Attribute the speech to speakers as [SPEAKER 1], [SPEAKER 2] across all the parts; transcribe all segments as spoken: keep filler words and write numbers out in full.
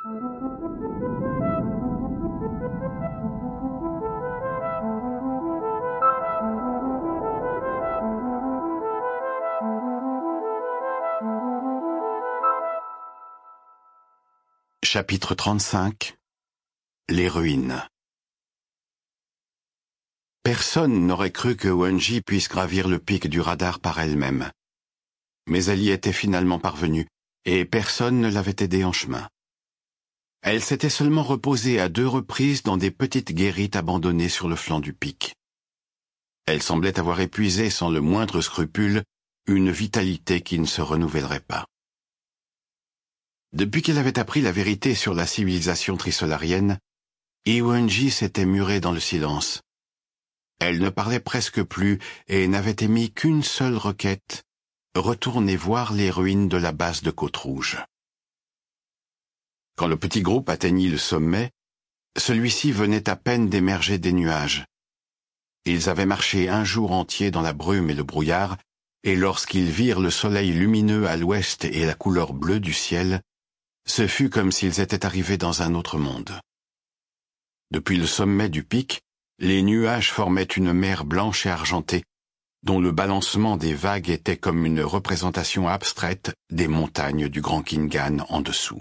[SPEAKER 1] Chapitre trente-cinq. Les ruines. Personne n'aurait cru que Wenji puisse gravir le pic du radar par elle-même. Mais elle y était finalement parvenue, et personne ne l'avait aidée en chemin. Elle s'était seulement reposée à deux reprises dans des petites guérites abandonnées sur le flanc du pic. Elle semblait avoir épuisé sans le moindre scrupule une vitalité qui ne se renouvellerait pas. Depuis qu'elle avait appris la vérité sur la civilisation trisolarienne, Wenji s'était murée dans le silence. Elle ne parlait presque plus et n'avait émis qu'une seule requête, retourner voir les ruines de la base de Côte-Rouge. Quand le petit groupe atteignit le sommet, celui-ci venait à peine d'émerger des nuages. Ils avaient marché un jour entier dans la brume et le brouillard, et lorsqu'ils virent le soleil lumineux à l'ouest et la couleur bleue du ciel, ce fut comme s'ils étaient arrivés dans un autre monde. Depuis le sommet du pic, les nuages formaient une mer blanche et argentée, dont le balancement des vagues était comme une représentation abstraite des montagnes du Grand Kingan en dessous.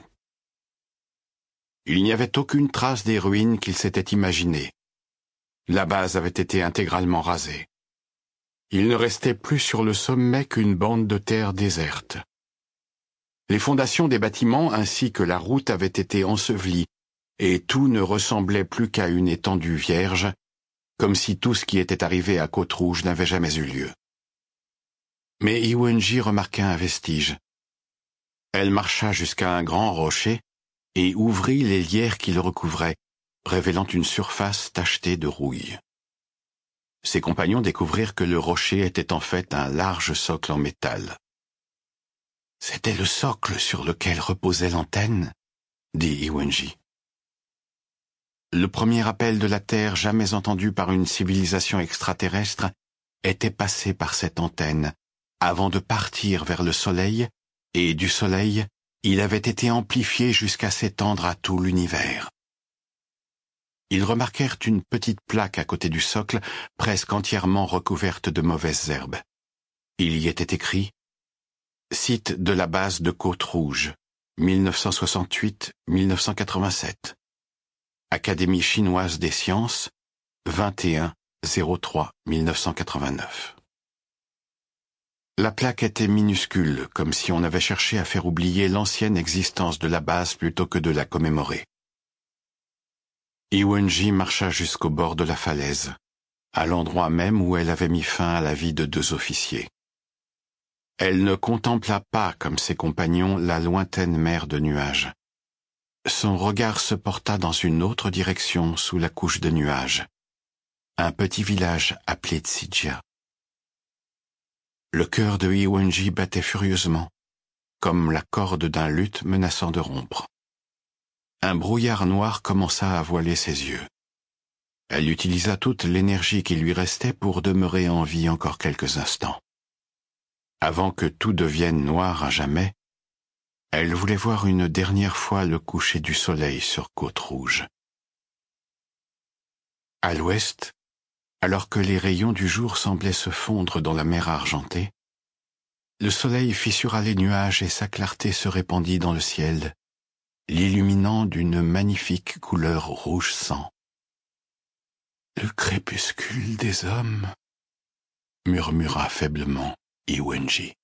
[SPEAKER 1] Il n'y avait aucune trace des ruines qu'ils s'étaient imaginées. La base avait été intégralement rasée. Il ne restait plus sur le sommet qu'une bande de terre déserte. Les fondations des bâtiments ainsi que la route avaient été ensevelies, et tout ne ressemblait plus qu'à une étendue vierge, comme si tout ce qui était arrivé à Côte-Rouge n'avait jamais eu lieu. Mais Wenji remarqua un vestige. Elle marcha jusqu'à un grand rocher et ouvrit les lierres qui le recouvraient, révélant une surface tachetée de rouille. Ses compagnons découvrirent que le rocher était en fait un large socle en métal. C'était le socle sur lequel reposait l'antenne, dit Wenji. Le premier appel de la Terre jamais entendu par une civilisation extraterrestre était passé par cette antenne, avant de partir vers le Soleil, et du Soleil, il avait été amplifié jusqu'à s'étendre à tout l'univers. Ils remarquèrent une petite plaque à côté du socle, presque entièrement recouverte de mauvaises herbes. Il y était écrit « Site de la base de Côte-Rouge, mille neuf cent soixante-huit à mille neuf cent quatre-vingt-sept. Académie chinoise des sciences, vingt et un zéro trois mille neuf cent quatre-vingt-neuf. » La plaque était minuscule, comme si on avait cherché à faire oublier l'ancienne existence de la base plutôt que de la commémorer. Wenji marcha jusqu'au bord de la falaise, à l'endroit même où elle avait mis fin à la vie de deux officiers. Elle ne contempla pas, comme ses compagnons, la lointaine mer de nuages. Son regard se porta dans une autre direction sous la couche de nuages. Un petit village appelé Tsidja. Le cœur de Wenji battait furieusement, comme la corde d'un luth menaçant de rompre. Un brouillard noir commença à voiler ses yeux. Elle utilisa toute l'énergie qui lui restait pour demeurer en vie encore quelques instants. Avant que tout devienne noir à jamais, elle voulait voir une dernière fois le coucher du soleil sur Côte-Rouge. À l'ouest, alors que les rayons du jour semblaient se fondre dans la mer argentée, le soleil fissura les nuages et sa clarté se répandit dans le ciel, l'illuminant d'une magnifique couleur rouge sang. « Le crépuscule des hommes » murmura faiblement Wenji.